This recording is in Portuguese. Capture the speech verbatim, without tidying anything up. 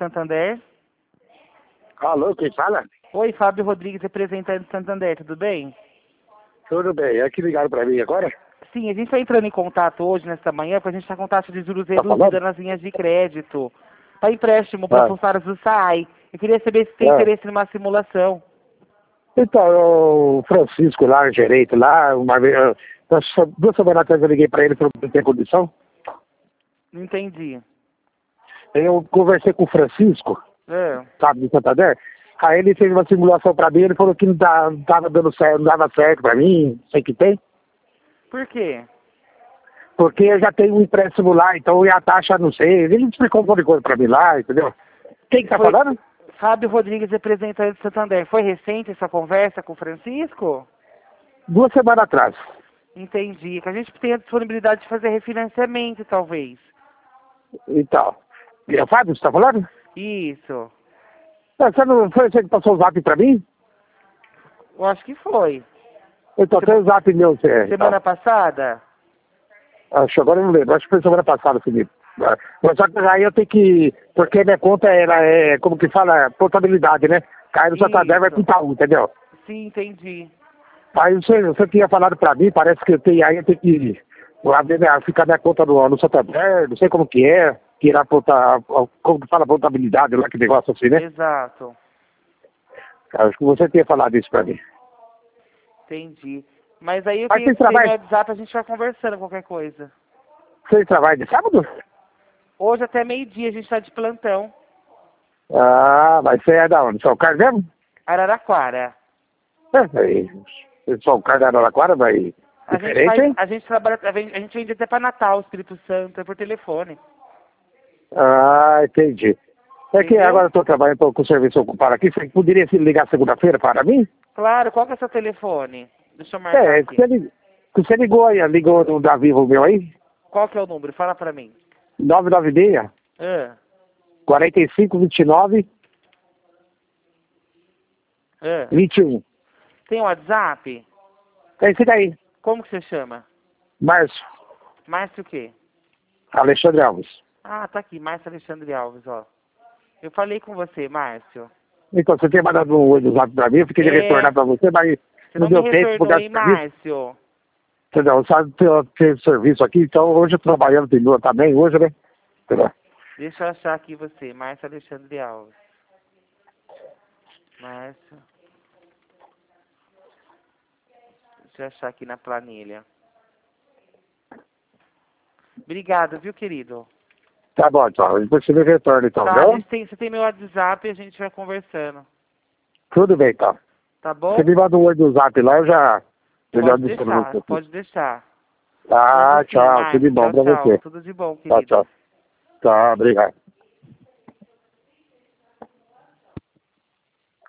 Santander. Alô, quem fala? Oi, Fábio Rodrigues, representante de Santander, tudo bem? Tudo bem, é que ligaram pra mim agora? Sim, a gente está entrando em contato hoje, nesta manhã, porque a gente está com taxa de juros Tá reduzida falando? nas linhas de crédito. Para empréstimo para Ah, funcionários do S A I. Eu queria saber se tem ah. interesse numa simulação. Então, o Francisco lá, o gerente lá, uma vez, eu- eu- duas semanas atrás eu liguei pra ele falou que não tem condição. Não entendi. Eu conversei com o Francisco, É. sabe, de Santander. Aí ele fez uma simulação pra mim, ele falou que não, dá, não tava dando certo, não dava certo pra mim, sei que tem. Por quê? Porque eu já tenho um empréstimo lá, então e a taxa não sei. Ele explicou um monte de coisa pra mim lá, entendeu? Quem que tá Foi falando? Fábio Rodrigues, representante de Santander. Foi recente essa conversa com o Francisco? Duas semanas atrás. Entendi. Que a gente tem a disponibilidade de fazer refinanciamento, talvez. Então. E é o Fábio, você tá falando? Isso. Ah, Você não foi você que passou o zap pra mim? Eu acho que foi. Então tem o zap meu, você. Semana passada? Acho que agora eu não lembro, acho que foi semana passada, Felipe. Ah, Mas só que aí eu tenho que. Porque minha conta era, é, como que fala, portabilidade, né? Cai no Santander, vai pro Isso. Itaú, entendeu? Sim, entendi. Aí você, você tinha falado pra mim, parece que eu tenho, aí eu tenho que abrir minha- ficar minha conta no, no Santander, não sei como que é, tirar a porta, como que fala, portabilidade lá, que negócio assim, né? Exato. Acho que você tinha falado isso pra mim. Entendi. Mas aí eu Mas queria vocês que você meu trabalham, WhatsApp, a gente vai conversando qualquer coisa. vocês trabalham de sábado? Hoje até meio-dia a gente está de plantão. Ah, mas você é da onde? São Carlos mesmo? Araraquara. É, aí, São Carlos da Araraquara, vai A gente, diferente, faz, hein? a gente trabalha, a gente, a gente vende até para Natal, Espírito Santo, é por telefone. Ah, entendi. É que Entendeu? agora eu estou trabalhando tô com o serviço ocupado aqui, você poderia se ligar segunda-feira para mim? Claro, qual que é seu telefone? Deixa eu marcar É, que aqui. você, lig- que você ligou aí, ligou no da Vivo meu aí? Qual que é o número? Fala pra mim. nove nove seis, Ah, quarenta e cinco, vinte e nove, ah. vinte e um. Tem WhatsApp? É esse daí, Como que você chama? Márcio, Márcio o quê? Alexandre Alves. Ah, tá aqui, Márcio Alexandre Alves, ó. Eu falei com você, Márcio. Então, você tinha mandado um oi do zap pra mim, eu fiquei de É, retornar pra você, mas você não não me deu tempo por retornou, causa hein, do serviço. Márcio? Entendeu? Sabe, tem, tem serviço aqui, então hoje eu trabalhando de novo também, hoje, né? Entendeu? Deixa eu achar aqui você, Márcio Alexandre Alves. Márcio. Deixa eu achar aqui na planilha. Obrigado, viu, querido? Tá bom, então. Depois você me retorna, então, Tá, a viu? gente tem, você tem meu WhatsApp e a gente vai conversando. Tudo bem, então. Tá bom? Você me manda um oi do zap lá, eu já... Eu já Pode adiciono deixar, você aqui. pode deixar. Tá, Mando sim, tchau. Tudo de Márcio. bom Tchau, pra tchau. você. Tudo de bom, Tchau, querido. tchau. Tá, obrigado.